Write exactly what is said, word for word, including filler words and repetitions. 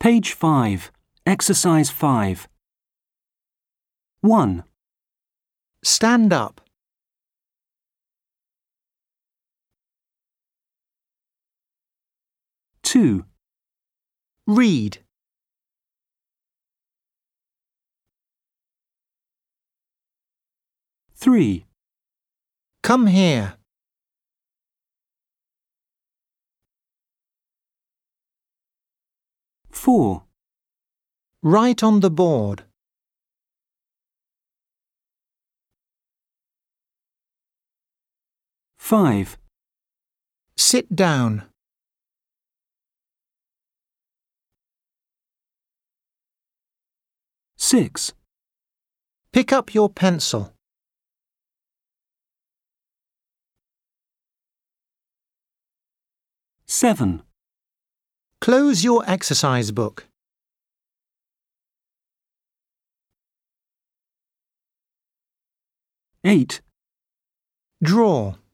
Page five. Exercise five. one. Stand up. two. Read. three. Come here. four. Write on the board. five. Sit down. six. Pick up your pencil. seven. Close your exercise book. eight. Draw.